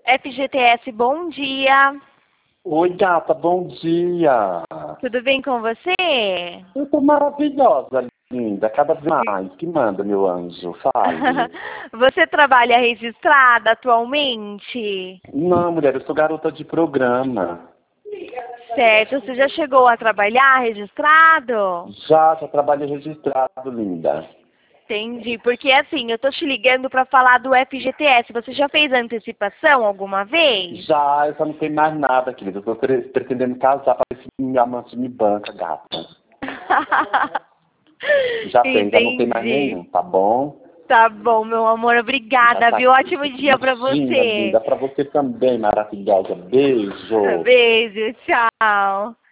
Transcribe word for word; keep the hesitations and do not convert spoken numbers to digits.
F G T S, bom dia. Oi, gata, bom dia. Tudo bem com você? Eu tô maravilhosa, linda, cada vez mais. Que manda, meu anjo, fale. Você trabalha registrada atualmente? Não, mulher, eu sou garota de programa. Certo, você já chegou a trabalhar registrado? Já, já trabalhei registrado, linda. Entendi, porque assim, eu tô te ligando pra falar do F G T S. Você já fez antecipação alguma vez? Já, eu só não tenho mais nada, querida. Eu tô pre- pretendendo casar pra ver se minha amante me banca, gata. Já tem, já não tem mais Entendi. nenhum, tá bom? Tá bom, meu amor, Já obrigada, tá viu? aqui. Ótimo dia pra Imagina, você. linda, pra você também, maravilhosa. Beijo. Beijo, tchau.